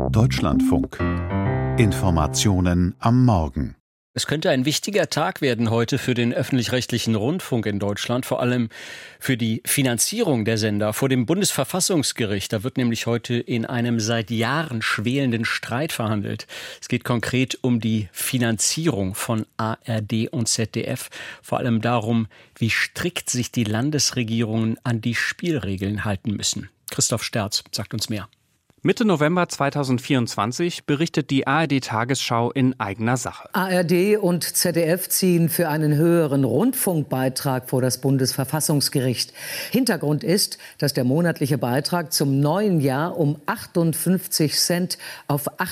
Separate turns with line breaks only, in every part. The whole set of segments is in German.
Deutschlandfunk. Informationen am Morgen.
Es könnte ein wichtiger Tag werden heute für den öffentlich-rechtlichen Rundfunk in Deutschland, vor allem für die Finanzierung der Sender vor dem Bundesverfassungsgericht. Da wird nämlich heute in einem seit Jahren schwelenden Streit verhandelt. Es geht konkret um die Finanzierung von ARD und ZDF, vor allem darum, wie strikt sich die Landesregierungen an die Spielregeln halten müssen. Christoph Sterz sagt uns mehr.
Mitte November 2024 berichtet die ARD-Tagesschau in eigener Sache.
ARD und ZDF ziehen für einen höheren Rundfunkbeitrag vor das Bundesverfassungsgericht. Hintergrund ist, dass der monatliche Beitrag zum neuen Jahr um 58 Cent auf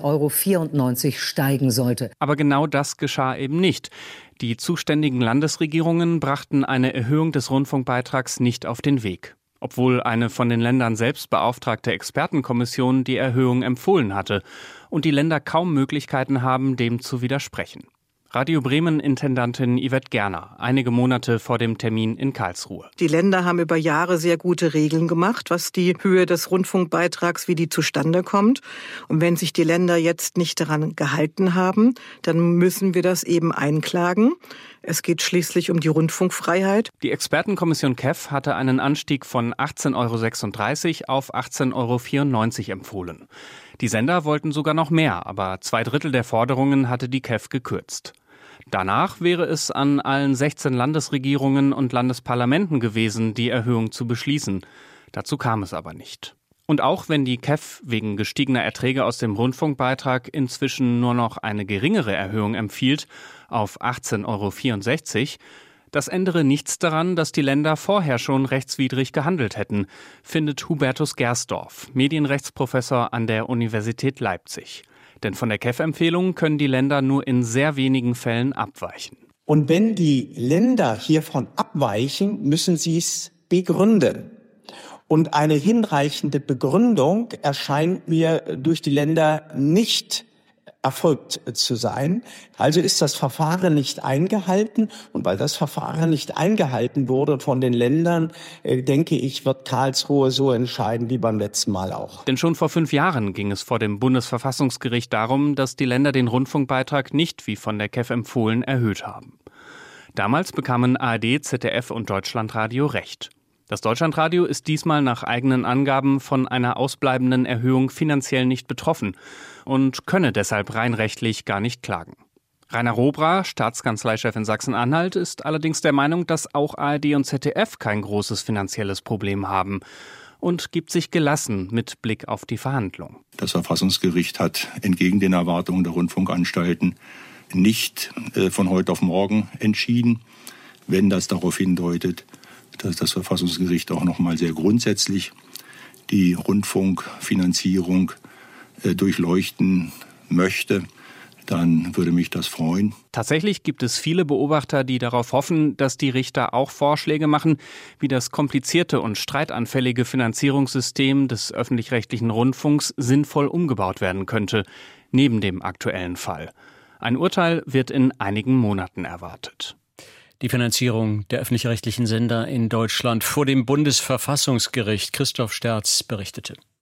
18,94 € steigen sollte.
Aber genau das geschah eben nicht. Die zuständigen Landesregierungen brachten eine Erhöhung des Rundfunkbeitrags nicht auf den Weg, obwohl eine von den Ländern selbst beauftragte Expertenkommission die Erhöhung empfohlen hatte und die Länder kaum Möglichkeiten haben, dem zu widersprechen. Radio Bremen-Intendantin Yvette Gerner, einige Monate vor dem Termin in Karlsruhe.
Die Länder haben über Jahre sehr gute Regeln gemacht, was die Höhe des Rundfunkbeitrags, wie die zustande kommt. Und wenn sich die Länder jetzt nicht daran gehalten haben, dann müssen wir das eben einklagen. Es geht schließlich um die Rundfunkfreiheit.
Die Expertenkommission KEF hatte einen Anstieg von 18,36 € auf 18,94 € empfohlen. Die Sender wollten sogar noch mehr, aber 2/3 der Forderungen hatte die KEF gekürzt. Danach wäre es an allen 16 Landesregierungen und Landesparlamenten gewesen, die Erhöhung zu beschließen. Dazu kam es aber nicht. Und auch wenn die KEF wegen gestiegener Erträge aus dem Rundfunkbeitrag inzwischen nur noch eine geringere Erhöhung empfiehlt, auf 18,64 €, das ändere nichts daran, dass die Länder vorher schon rechtswidrig gehandelt hätten, findet Hubertus Gersdorf, Medienrechtsprofessor an der Universität Leipzig. Denn von der KEF-Empfehlung können die Länder nur in sehr wenigen Fällen abweichen.
Und wenn die Länder hiervon abweichen, müssen sie es begründen. Und eine hinreichende Begründung erscheint mir durch die Länder nicht erfolgt zu sein. Also ist das Verfahren nicht eingehalten. Und weil das Verfahren nicht eingehalten wurde von den Ländern, denke ich, wird Karlsruhe so entscheiden wie beim letzten Mal auch.
Denn schon vor 5 Jahren ging es vor dem Bundesverfassungsgericht darum, dass die Länder den Rundfunkbeitrag nicht, wie von der KEF empfohlen, erhöht haben. Damals bekamen ARD, ZDF und Deutschlandradio Recht. Das Deutschlandradio ist diesmal nach eigenen Angaben von einer ausbleibenden Erhöhung finanziell nicht betroffen und könne deshalb rein rechtlich gar nicht klagen. Rainer Robra, Staatskanzleichef in Sachsen-Anhalt, ist allerdings der Meinung, dass auch ARD und ZDF kein großes finanzielles Problem haben und gibt sich gelassen mit Blick auf die Verhandlung.
Das Verfassungsgericht hat entgegen den Erwartungen der Rundfunkanstalten nicht von heute auf morgen entschieden, wenn das darauf hindeutet, dass das Verfassungsgericht auch noch mal sehr grundsätzlich die Rundfunkfinanzierung durchleuchten möchte, dann würde mich das freuen.
Tatsächlich gibt es viele Beobachter, die darauf hoffen, dass die Richter auch Vorschläge machen, wie das komplizierte und streitanfällige Finanzierungssystem des öffentlich-rechtlichen Rundfunks sinnvoll umgebaut werden könnte, neben dem aktuellen Fall. Ein Urteil wird in einigen Monaten erwartet.
Die Finanzierung der öffentlich-rechtlichen Sender in Deutschland vor dem Bundesverfassungsgericht. Christoph Sterz berichtete.